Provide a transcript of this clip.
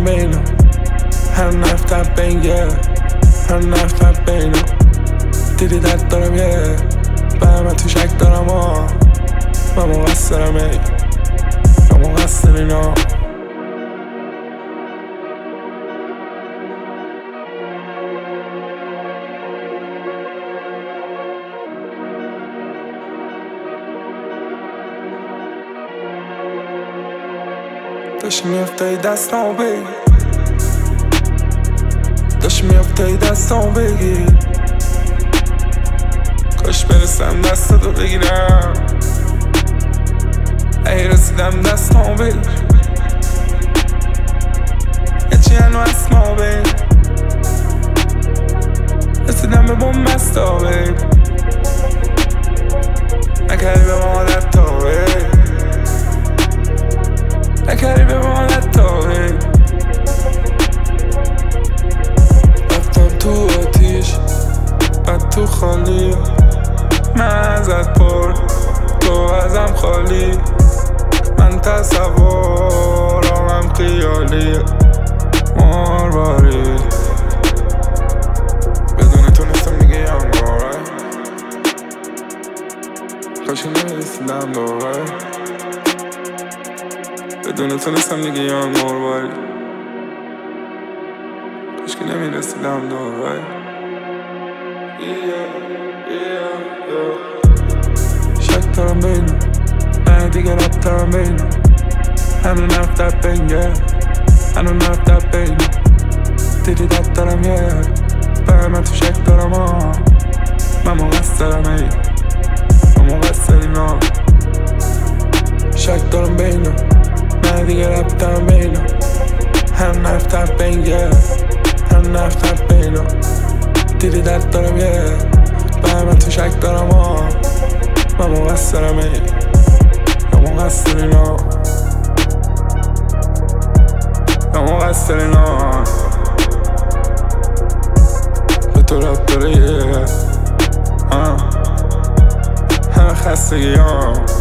بینم هر نفتر بینگه هر نفتر بینم دیدی درد دارم یه به همه تو شک دارم من مقصرم ای من مقصر اینا داشتی میافتایی دستامو بگیر داشتی میافتایی دستامو بگیر کاش برسم دستاتو بگیرم ای رسیدم دستامو بگیر یه چی هنو اسمامو بگیر رسیدم به بومبستا بگیر نکردی به ما عادت ها بگیر نکردی به ما عادت ها بگیر رفتم تو آتیش بعد تو خالی من ازت پر تو ازم خالی من تصورم خیالی مارواری بدون تو نیستم دیگه یانگاره کاشی نمیرسیدم دوباره بدون تو نیستم دیگه یانگاره کاشی نمیرسیدم دوباره شک دارم بینم نه دیگه ربطرم بینم هنو نفتر بینگه هنو نفتر بینم دیدی درد دارم یه به همه تو شک دارم من مقصرم ای من مقصر اینا شک دارم بینم نه دیگه ربطرم بینم هنو نفتر بینگه هنو نفتر بینم دیدی درد دارم یه به همه تو شک دارم من مقصرم ای من مقصر اینا من مقصر اینا به تو رب داره یه همه خستگی